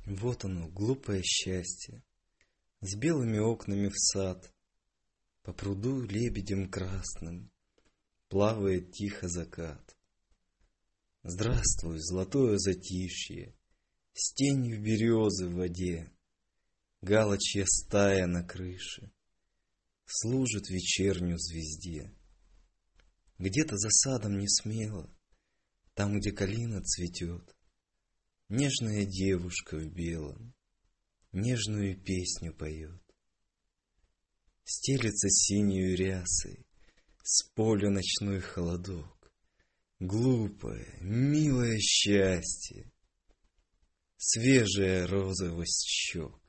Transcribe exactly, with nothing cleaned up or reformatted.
Вот оно, глупое счастье, с белыми окнами в сад. По пруду лебедем красным плавает тихо закат. Здравствуй, золотое затишье, с тенью березы в воде. Галочья стая на крыше служит вечернюю звезде. Где-то за садом не смело, там, где калина цветет, нежная девушка в белом нежную песню поет. Стелется синею рясой с поля ночной холодок. Глупое, милое счастье, свежая розовость щек.